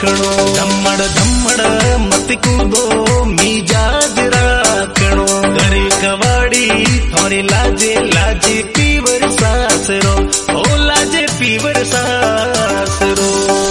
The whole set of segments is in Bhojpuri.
राखणो। धम्मड़ धम्मड़ मत कूदो मिजाज राखणो। घरे कवाड़ी थोड़ी लाजे लाजे पीवर सासरो, ओ लाजे पीवर सासरो।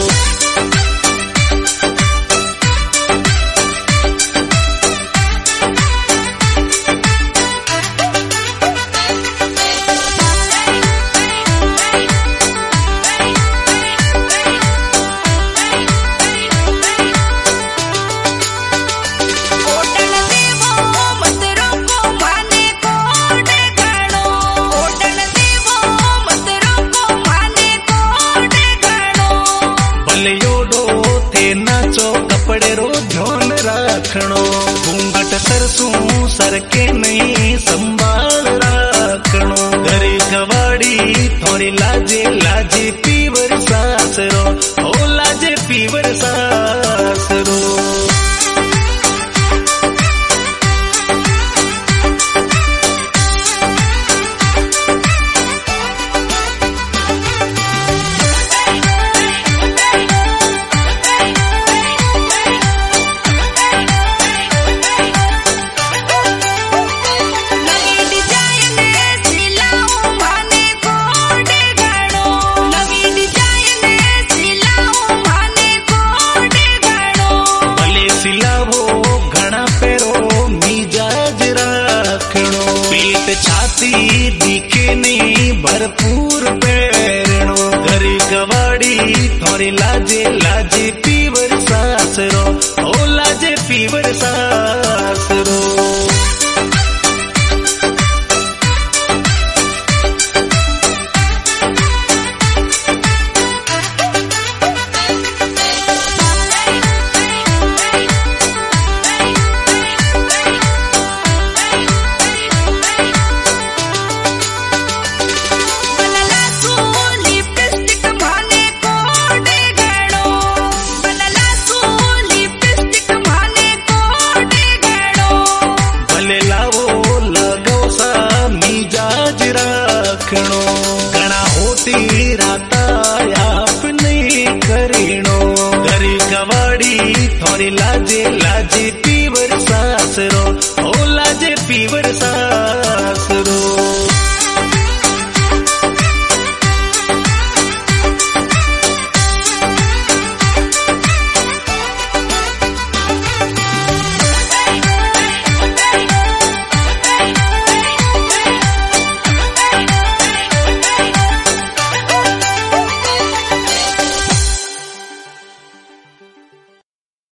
कपड़े रो ध्यान राखणो। घूंघट सरसू सर के नहीं संभाल राखणो। घरे कवाड़ी थोड़ी लाजे लाजे पीवर सासरो, ओ लाजे पीवर सासरो। छाती दिखे नहीं भरपूर पैरणो। घरे कवाड़ी थोड़ी लाजे लाजे पीवर सासरो, ओ लाजे पीवर सासरो। घना होती राता आप नहीं करीणो। घरे कवाड़ी थोड़ी लाजे लाजे पीवर सासरो, ओ लाजे पीवर सासरो।